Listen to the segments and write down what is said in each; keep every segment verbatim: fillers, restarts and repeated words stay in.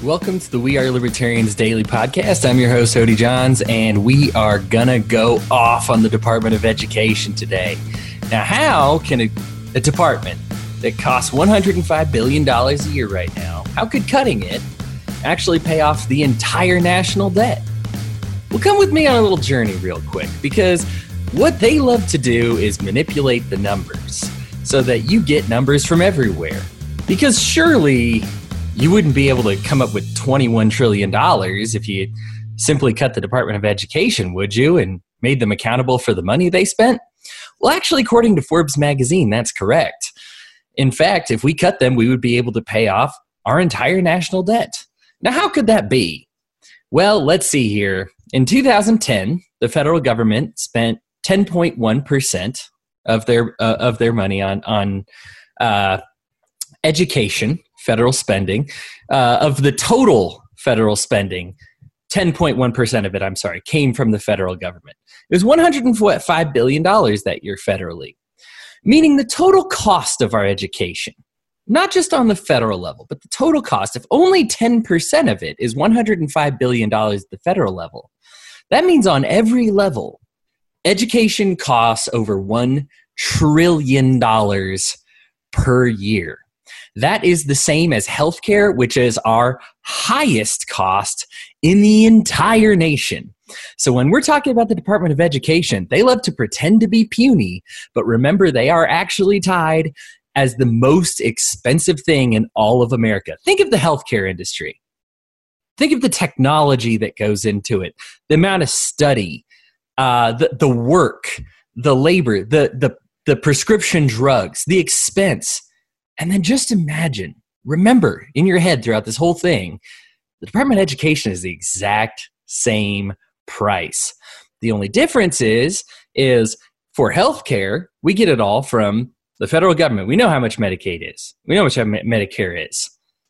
Welcome to the We Are Libertarians Daily Podcast. I'm your host, Hody Johns, and we are gonna go off on the Department of Education today. Now, how can a, a department that costs one hundred five billion dollars a year right now, how could cutting it actually pay off the entire national debt? Well, come with me on a little journey real quick, because what they love to do is manipulate the numbers so that you get numbers from everywhere. Because surely you wouldn't be able to come up with twenty-one trillion dollars if you simply cut the Department of Education, would you, and made them accountable for the money they spent? Well, actually, according to Forbes magazine, that's correct. In fact, if we cut them, we would be able to pay off our entire national debt. Now, how could that be? Well, let's see here. In two thousand ten, the federal government spent ten point one percent of their uh, of their money on on uh, education. Federal spending, uh, of the total federal spending, ten point one percent of it, I'm sorry, came from the federal government. It was one hundred five billion dollars that year federally, meaning the total cost of our education, not just on the federal level, but the total cost, if only ten percent of it is one hundred five billion dollars at the federal level, that means on every level, education costs over one trillion dollars per year. That is the same as healthcare, which is our highest cost in the entire nation. So when we're talking about the Department of Education, they love to pretend to be puny, but remember they are actually tied as the most expensive thing in all of America. Think of the healthcare industry. Think of the technology that goes into it, the amount of study, uh, the, the work, the labor, the, the, the prescription drugs, the expense. And then just imagine, remember in your head throughout this whole thing, the Department of Education is the exact same price. The only difference is, is for healthcare, we get it all from the federal government. We know how much Medicaid is. We know how much Medicare is.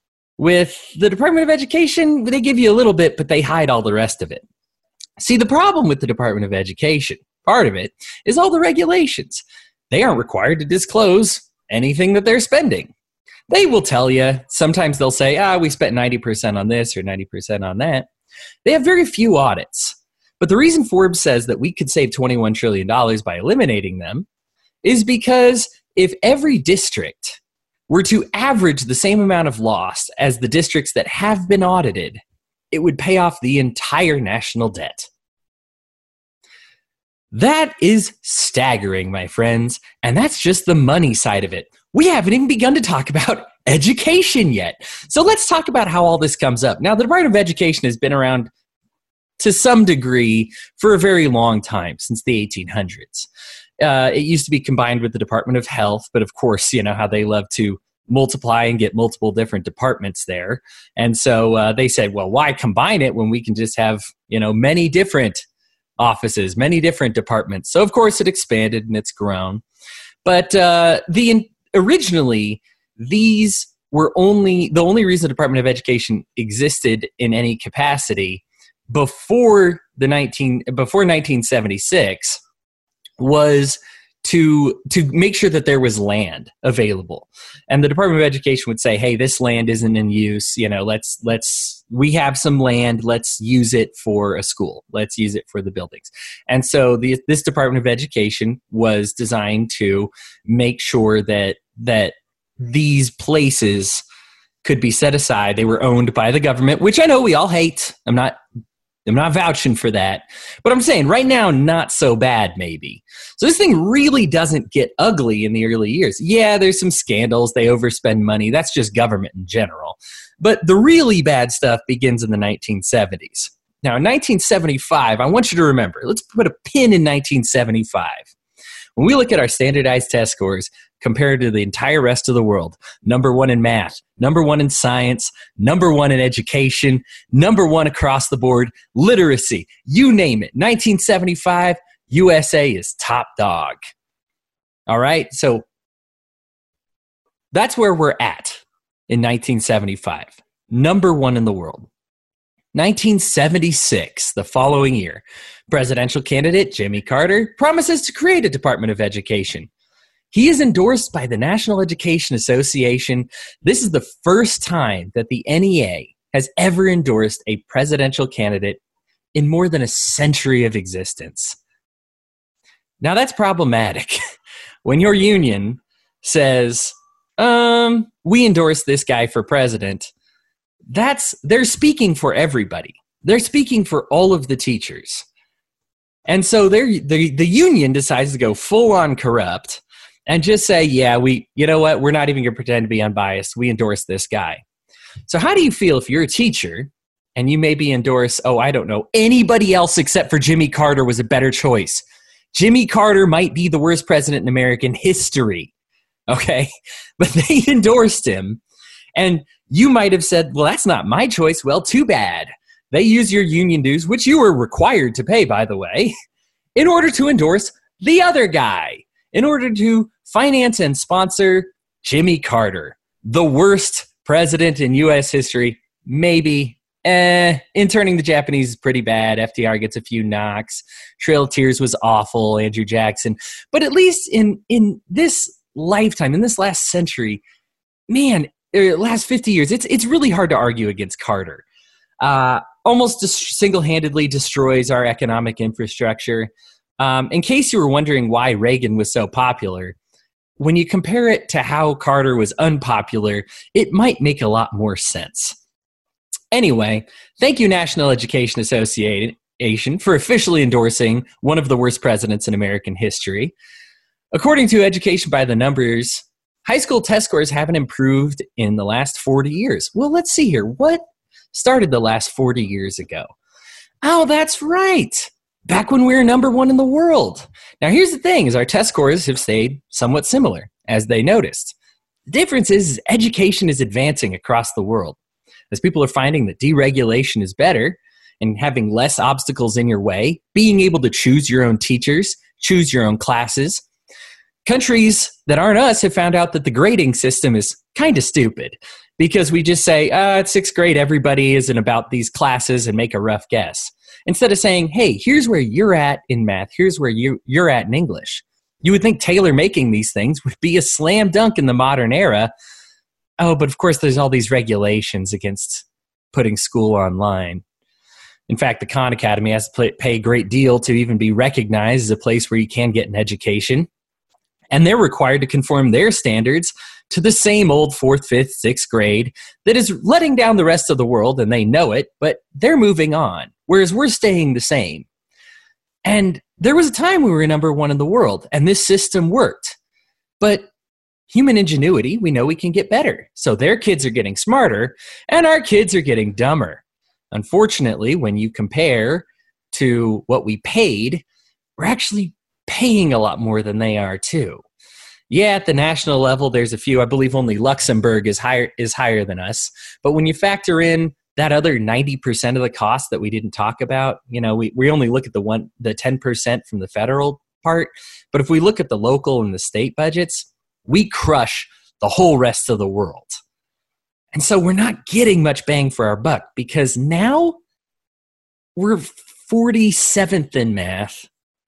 With the Department of Education, they give you a little bit, but they hide all the rest of it. See, the problem with the Department of Education, part of it, is all the regulations. They aren't required to disclose anything that they're spending. They will tell you, sometimes they'll say, ah, we spent ninety percent on this or ninety percent on that. They have very few audits. But the reason Forbes says that we could save twenty-one trillion dollars by eliminating them is because if every district were to average the same amount of loss as the districts that have been audited, it would pay off the entire national debt. That is staggering, my friends, and that's just the money side of it. We haven't even begun to talk about education yet. So let's talk about how all this comes up. Now, the Department of Education has been around to some degree for a very long time, since the eighteen hundreds. Uh, it used to be combined with the Department of Health, but of course, you know how they love to multiply and get multiple different departments there. And so uh, they said, well, why combine it when we can just have, you know, many different offices, many different departments. So of course it expanded and it's grown. But uh, the originally, these were only, the only reason the Department of Education existed in any capacity before the nineteen before nineteen seventy-six was to to make sure that there was land available. And the Department of Education would say, hey, this land isn't in use, you know, let's let's we have some land, let's use it for a school, let's use it for the buildings. And so the, this Department of Education was designed to make sure that that these places could be set aside. They were owned by the government, which I know we all hate. I'm not I'm not vouching for that. But I'm saying right now, not so bad, maybe. So this thing really doesn't get ugly in the early years. Yeah, there's some scandals. They overspend money. That's just government in general. But the really bad stuff begins in the nineteen seventies. Now, in nineteen seventy-five, I want you to remember, let's put a pin in nineteen seventy-five. When we look at our standardized test scores compared to the entire rest of the world, number one in math, number one in science, number one in education, number one across the board, literacy, you name it. nineteen seventy-five, U S A is top dog. All right, so that's where we're at in nineteen seventy-five, number one in the world. nineteen seventy-six, the following year, presidential candidate Jimmy Carter promises to create a Department of Education. He is endorsed by the National Education Association. This is the first time that the N E A has ever endorsed a presidential candidate in more than a century of existence. Now that's problematic. When your union says, um, we endorse this guy for president, that's they're speaking for everybody. They're speaking for all of the teachers. And so they're, the, the union decides to go full on corrupt and just say, yeah, we, you know what, we're not even going to pretend to be unbiased. We endorse this guy. So how do you feel if you're a teacher and you maybe endorse, oh, I don't know, anybody else except for Jimmy Carter was a better choice? Jimmy Carter might be the worst president in American history, okay? But they endorsed him, and you might have said, well, that's not my choice. Well, too bad. They use your union dues, which you were required to pay, by the way, in order to endorse the other guy, in order to finance and sponsor Jimmy Carter, the worst president in U S history, maybe. Eh, interning the Japanese is pretty bad. F D R gets a few knocks. Trail of Tears was awful. Andrew Jackson. But at least in, in this lifetime, in this last century, man, er, last fifty years, it's it's really hard to argue against Carter. Uh, almost just single-handedly destroys our economic infrastructure. Um, in case you were wondering why Reagan was so popular, when you compare it to how Carter was unpopular, it might make a lot more sense. Anyway, thank you, National Education Association, for officially endorsing one of the worst presidents in American history. According to Education by the Numbers, high school test scores haven't improved in the last forty years. Well, let's see here. What started the last forty years ago? Oh, that's right. Back when we were number one in the world. Now, here's the thing, is our test scores have stayed somewhat similar, as they noticed. The difference is, is education is advancing across the world. As people are finding that deregulation is better and having less obstacles in your way, being able to choose your own teachers, choose your own classes. Countries that aren't us have found out that the grading system is kind of stupid because we just say, uh, it's sixth grade, everybody is in about these classes and make a rough guess. Instead of saying, hey, here's where you're at in math, here's where you, you're at in English. You would think tailor-making these things would be a slam dunk in the modern era. Oh, but of course there's all these regulations against putting school online. In fact, the Khan Academy has to pay a great deal to even be recognized as a place where you can get an education. And they're required to conform their standards to the same old fourth, fifth, sixth grade that is letting down the rest of the world, and they know it, but they're moving on, whereas we're staying the same. And there was a time we were number one in the world, and this system worked. But human ingenuity, we know we can get better. So their kids are getting smarter, and our kids are getting dumber. Unfortunately, when you compare to what we paid, we're actually paying a lot more than they are too. Yeah, at the national level, there's a few. I believe only Luxembourg is higher is higher than us. But when you factor in that other ninety percent of the cost that we didn't talk about, you know, we, we only look at the one the ten percent from the federal part. But if we look at the local and the state budgets, we crush the whole rest of the world. And so we're not getting much bang for our buck because now we're forty-seventh in math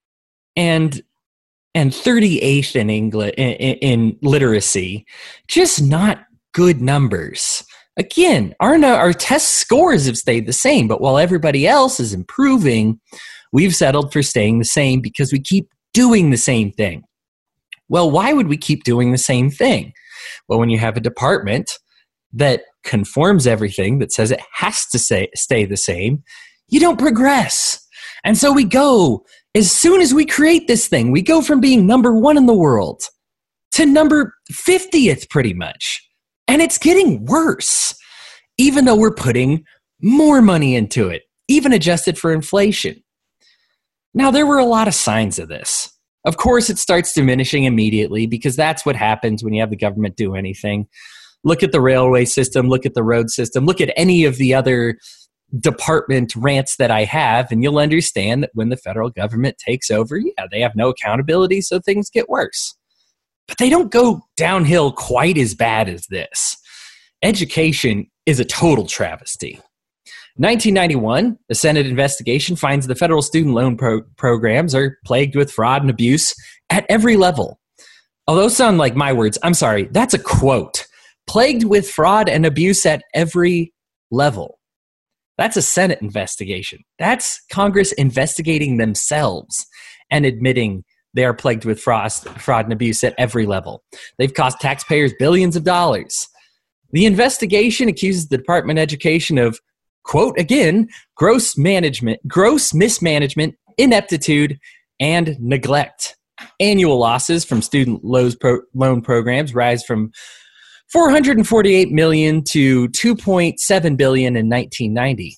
and and thirty-eighth in English in, in literacy. Just not good numbers. Again, our our test scores have stayed the same, but while everybody else is improving, we've settled for staying the same because we keep doing the same thing. Well, why would we keep doing the same thing? Well, when you have a department that conforms everything, that says it has to say, stay the same, you don't progress. And so we go, as soon as we create this thing, we go from being number one in the world to number fiftieth pretty much. And it's getting worse, even though we're putting more money into it, even adjusted for inflation. Now, there were a lot of signs of this. Of course, it starts diminishing immediately because that's what happens when you have the government do anything. Look at the railway system, look at the road system, look at any of the other department rants that I have, and you'll understand that when the federal government takes over, yeah, they have no accountability, so things get worse. But they don't go downhill quite as bad as this. Education is a total travesty. nineteen ninety-one, a Senate investigation finds the federal student loan pro- programs are plagued with fraud and abuse at every level. Although sound like my words, I'm sorry, that's a quote. Plagued with fraud and abuse at every level. That's a Senate investigation. That's Congress investigating themselves and admitting they are plagued with fraud, fraud and abuse at every level. They've cost taxpayers billions of dollars. The investigation accuses the Department of Education of, quote again, gross management, gross mismanagement, ineptitude, and neglect. Annual losses from student loan programs rise from four hundred forty-eight million dollars to two point seven billion dollars in nineteen ninety.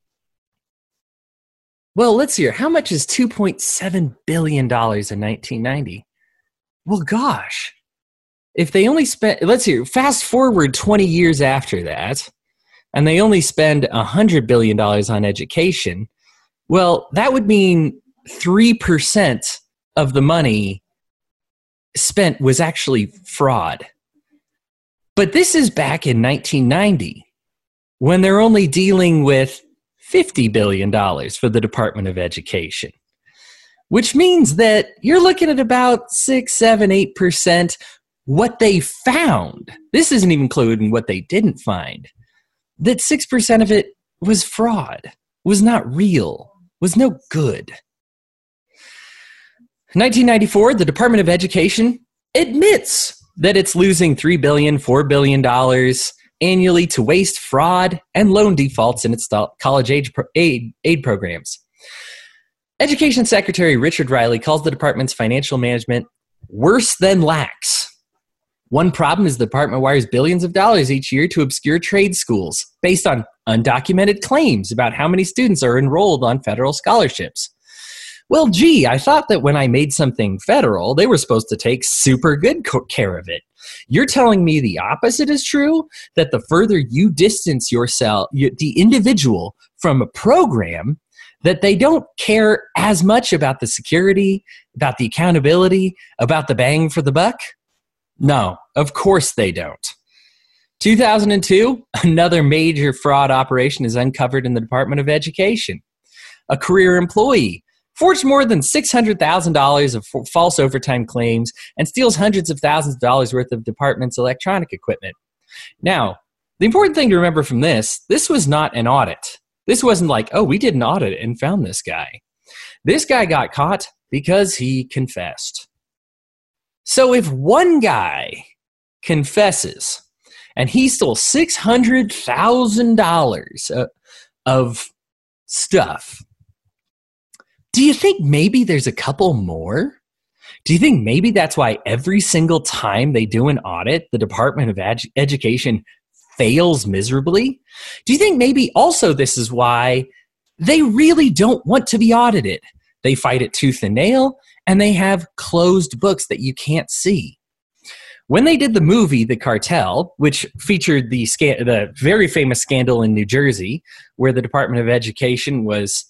Well, let's hear. How much is two point seven billion dollars in nineteen ninety? Well, gosh. If they only spent, let's hear, fast forward twenty years after that, and they only spend one hundred billion dollars on education, well, that would mean three percent of the money spent was actually fraud. But this is back in nineteen ninety, when they're only dealing with fifty billion dollars for the Department of Education, which means that you're looking at about six, seven, eight percent what they found. This isn't even including what they didn't find. That six percent of it was fraud, was not real, was no good. nineteen ninety-four, the Department of Education admits that it's losing three billion dollars, four billion dollars annually to waste, fraud, and loan defaults in its college aid, aid, aid programs. Education Secretary Richard Riley calls the department's financial management worse than lax. One problem is the department wires billions of dollars each year to obscure trade schools based on undocumented claims about how many students are enrolled on federal scholarships. Well, gee, I thought that when I made something federal, they were supposed to take super good care of it. You're telling me the opposite is true? That the further you distance yourself, you, the individual, from a program, that they don't care as much about the security, about the accountability, about the bang for the buck? No, of course they don't. two thousand two, another major fraud operation is uncovered in the Department of Education. A career employee forged more than six hundred thousand dollars of false overtime claims and steals hundreds of thousands of dollars worth of department's electronic equipment. Now, the important thing to remember from this, this was not an audit. This wasn't like, oh, we did an audit and found this guy. This guy got caught because he confessed. So if one guy confesses and he stole six hundred thousand dollars of stuff, do you think maybe there's a couple more? Do you think maybe that's why every single time they do an audit, the Department of Ed- Education fails miserably? Do you think maybe also this is why they really don't want to be audited? They fight it tooth and nail, and they have closed books that you can't see. When they did the movie The Cartel, which featured the, sca- the very famous scandal in New Jersey, where the Department of Education was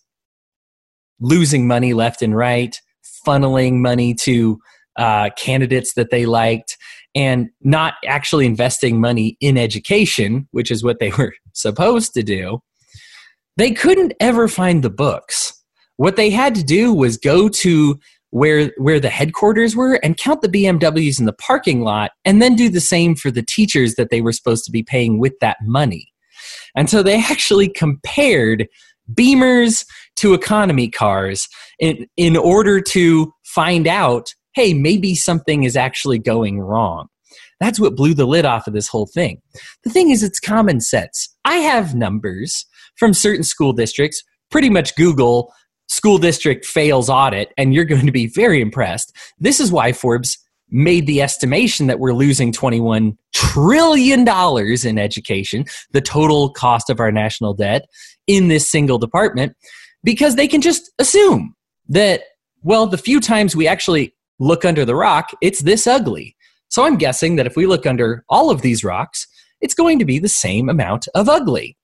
losing money left and right, funneling money to uh, candidates that they liked, and not actually investing money in education, which is what they were supposed to do, they couldn't ever find the books. What they had to do was go to where, where the headquarters were and count the B M Ws in the parking lot, and then do the same for the teachers that they were supposed to be paying with that money. And so they actually compared Beamers to economy cars in, in order to find out, hey, maybe something is actually going wrong. That's what blew the lid off of this whole thing. The thing is, it's common sense. I have numbers from certain school districts. Pretty much Google school district fails audit, and you're going to be very impressed. This is why Forbes made the estimation that we're losing twenty-one trillion dollars in education, the total cost of our national debt, in this single department, because they can just assume that, well, the few times we actually look under the rock, it's this ugly. So I'm guessing that if we look under all of these rocks, it's going to be the same amount of ugly.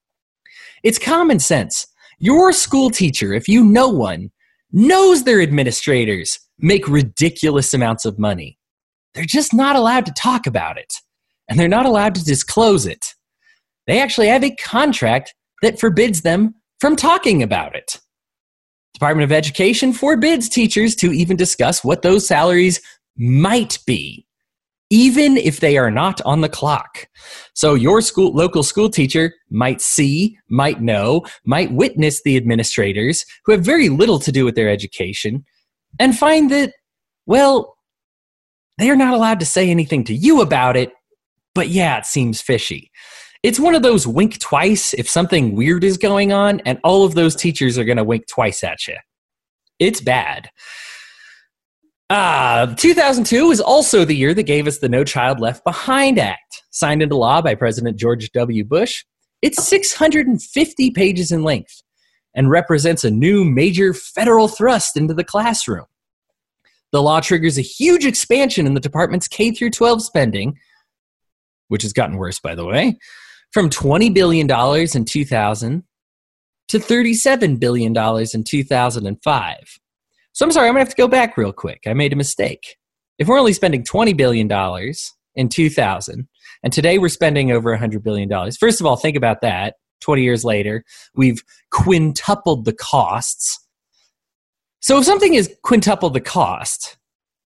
It's common sense. Your school teacher, if you know one, knows their administrators make ridiculous amounts of money. They're just not allowed to talk about it, and they're not allowed to disclose it. They actually have a contract that forbids them from talking about it. Department of Education forbids teachers to even discuss what those salaries might be. even if they are not on the clock. So your school, local school teacher might see, might know, might witness the administrators who have very little to do with their education and find that, well, they are not allowed to say anything to you about it, but yeah, it seems fishy. It's one of those wink twice if something weird is going on, and all of those teachers are going to wink twice at you. It's bad. Uh, two thousand two was also the year that gave us the No Child Left Behind Act, signed into law by President George W. Bush. It's six hundred fifty pages in length and represents a new major federal thrust into the classroom. The law triggers a huge expansion in the department's K through twelve spending, which has gotten worse, by the way, from twenty billion dollars in two thousand to thirty-seven billion dollars in two thousand five. So I'm sorry, I'm going to have to go back real quick. I made a mistake. If we're only spending twenty billion dollars in two thousand, and today we're spending over one hundred billion dollars, first of all, think about that. twenty years later, we've quintupled the costs. So if something is quintuple the cost,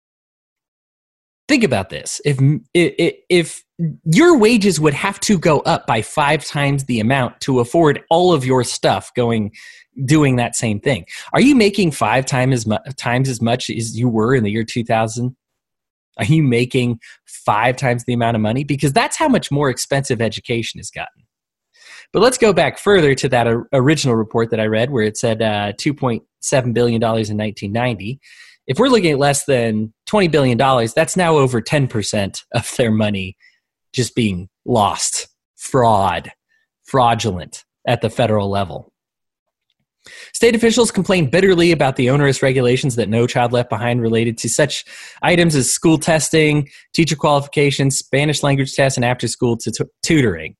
think about this. If, if, if your wages would have to go up by five times the amount to afford all of your stuff going, doing that same thing, are you making five times as, mu- times as much as you were in the year two thousand? Are you making five times the amount of money? Because that's how much more expensive education has gotten. But let's go back further to that uh, original report that I read where it said uh, two point seven billion dollars in nineteen ninety. If we're looking at less than twenty billion dollars, that's now over ten percent of their money just being lost, fraud, fraudulent at the federal level. State officials complained bitterly about the onerous regulations that No Child Left Behind related to such items as school testing, teacher qualifications, Spanish language tests, and after-school t- tutoring.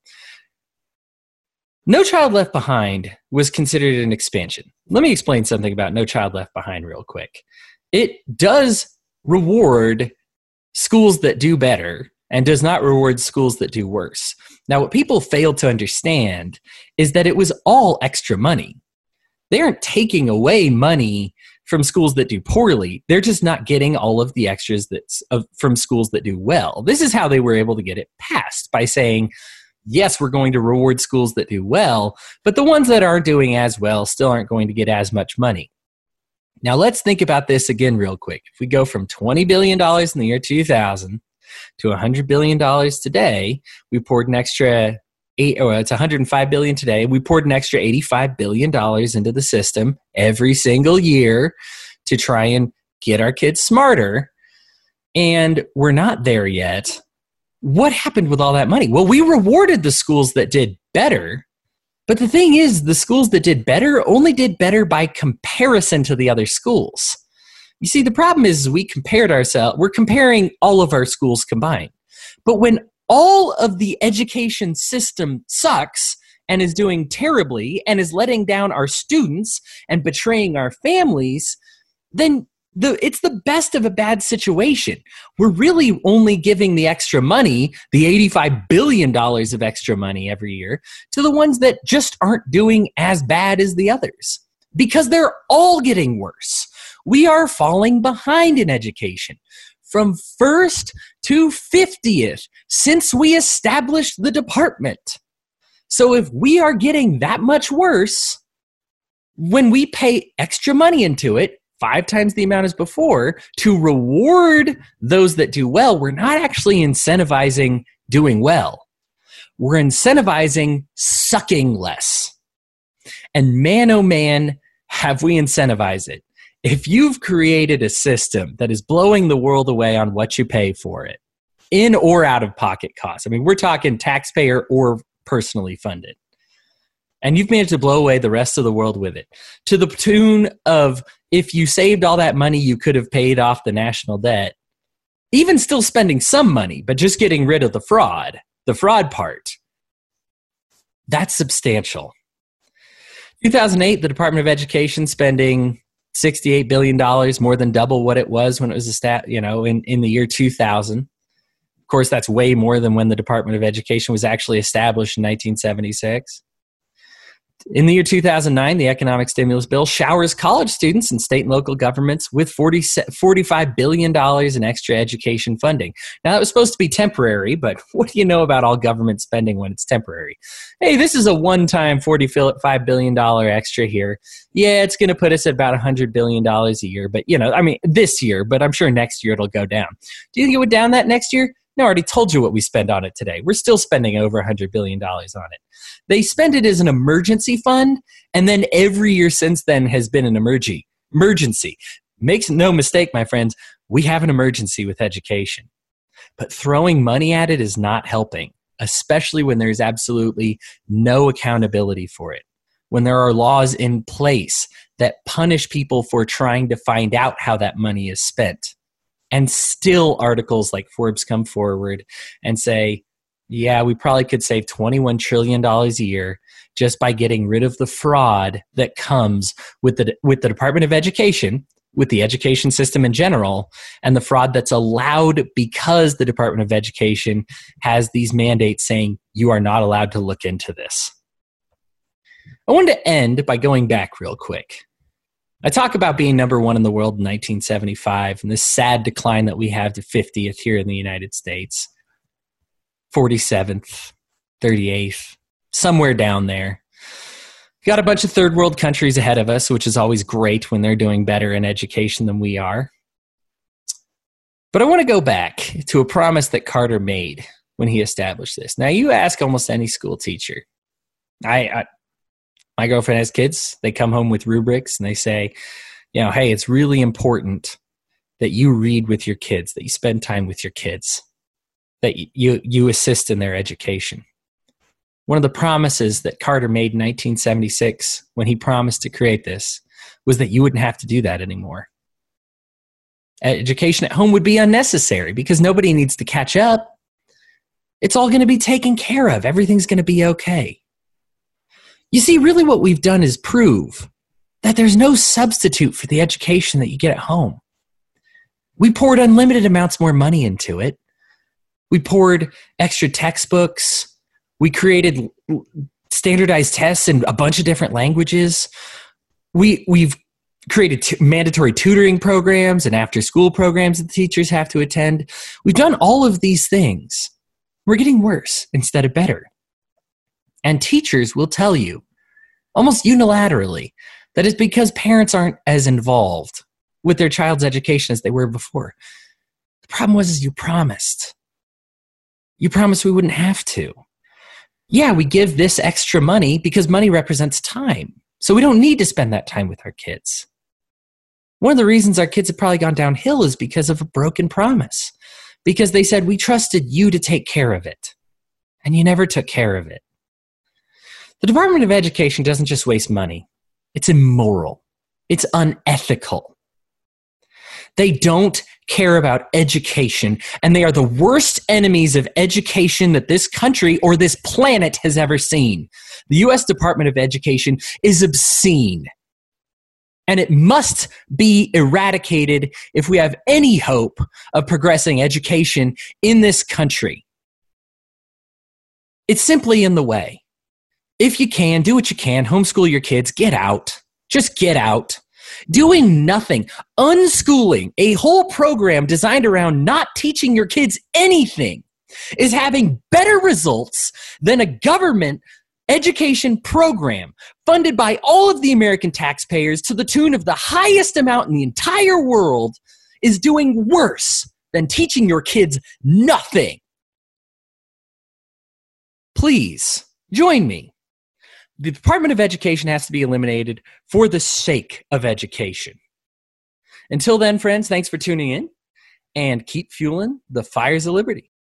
No Child Left Behind was considered an expansion. Let me explain something about No Child Left Behind real quick. It does reward schools that do better and does not reward schools that do worse. Now, what people failed to understand is that it was all extra money. They aren't taking away money from schools that do poorly. They're just not getting all of the extras that's of, from schools that do well. This is how they were able to get it passed, by saying, yes, we're going to reward schools that do well, but the ones that aren't doing as well still aren't going to get as much money. Now, let's think about this again real quick. If we go from twenty billion dollars in the year two thousand to one hundred billion dollars today, we poured an extra eight, oh, it's one hundred five billion dollars today. We poured an extra eighty-five billion dollars into the system every single year to try and get our kids smarter, and we're not there yet. What happened with all that money? Well, we rewarded the schools that did better, but the thing is, the schools that did better only did better by comparison to the other schools. You see, the problem is we compared ourselves, we're comparing all of our schools combined. But when all of the education system sucks and is doing terribly and is letting down our students and betraying our families, then the, it's the best of a bad situation. We're really only giving the extra money, the eighty-five billion dollars of extra money every year, to the ones that just aren't doing as bad as the others, because they're all getting worse. We are falling behind in education. From first to fiftieth since we established the department. So if we are getting that much worse, when we pay extra money into it, five times the amount as before, to reward those that do well, we're not actually incentivizing doing well. We're incentivizing sucking less. And man, oh man, have we incentivized it. If you've created a system that is blowing the world away on what you pay for it, in or out of pocket costs, I mean, we're talking taxpayer or personally funded, and you've managed to blow away the rest of the world with it, to the tune of, if you saved all that money, you could have paid off the national debt, even still spending some money, but just getting rid of the fraud, the fraud part. That's substantial. two thousand eight, the Department of Education spending sixty-eight billion dollars, more than double what it was when it was a stat, you know, in, in the year two thousand. Of course, that's way more than when the Department of Education was actually established in nineteen seventy-six. In the year two thousand nine, the economic stimulus bill showers college students and state and local governments with forty, forty-five billion dollars in extra education funding. Now, that was supposed to be temporary, but what do you know about all government spending when it's temporary? Hey, this is a one-time forty-five billion dollars extra here. Yeah, it's going to put us at about one hundred billion dollars a year, but, you know, I mean, this year, but I'm sure next year it'll go down. Do you think it would down that next year? No, I already told you what we spend on it today. We're still spending over one hundred billion dollars on it. They spend it as an emergency fund, and then every year since then has been an emergency. Emergency. Makes no mistake, my friends, we have an emergency with education. But throwing money at it is not helping, especially when there's absolutely no accountability for it. When there are laws in place that punish people for trying to find out how that money is spent. And still articles like Forbes come forward and say, yeah, we probably could save twenty-one trillion dollars a year just by getting rid of the fraud that comes with the with the Department of Education, with the education system in general, and the fraud that's allowed because the Department of Education has these mandates saying you are not allowed to look into this. I wanted to end by going back real quick. I talk about being number one in the world in nineteen seventy-five and this sad decline that we have to fiftieth here in the United States. forty-seventh, thirty-eighth, somewhere down there. Got a bunch of third world countries ahead of us, which is always great when they're doing better in education than we are. But I want to go back to a promise that Carter made when he established this. Now, you ask almost any school teacher. I, I my girlfriend has kids. They come home with rubrics and they say, you know, hey, it's really important that you read with your kids, that you spend time with your kids, that you you assist in their education. One of the promises that Carter made in nineteen seventy-six when he promised to create this was that you wouldn't have to do that anymore. Education at home would be unnecessary because nobody needs to catch up. It's all going to be taken care of. Everything's going to be okay. You see, really what we've done is prove that there's no substitute for the education that you get at home. We poured unlimited amounts more money into it. We poured extra textbooks. We created standardized tests in a bunch of different languages. We, we've created t- mandatory tutoring programs and after-school programs that the teachers have to attend. We've done all of these things. We're getting worse instead of better. And teachers will tell you, almost unilaterally, that it's because parents aren't as involved with their child's education as they were before. The problem was is you promised. You promised we wouldn't have to. Yeah, we give this extra money because money represents time. So we don't need to spend that time with our kids. One of the reasons our kids have probably gone downhill is because of a broken promise. Because they said, we trusted you to take care of it. And you never took care of it. The Department of Education doesn't just waste money. It's immoral. It's unethical. They don't care about education, and they are the worst enemies of education that this country or this planet has ever seen. The U S Department of Education is obscene, and it must be eradicated if we have any hope of progressing education in this country. It's simply in the way. If you can, do what you can, homeschool your kids, get out. Just get out. Doing nothing, unschooling, a whole program designed around not teaching your kids anything is having better results than a government education program funded by all of the American taxpayers to the tune of the highest amount in the entire world is doing worse than teaching your kids nothing. Please join me. The Department of Education has to be eliminated for the sake of education. Until then, friends, thanks for tuning in and keep fueling the fires of liberty.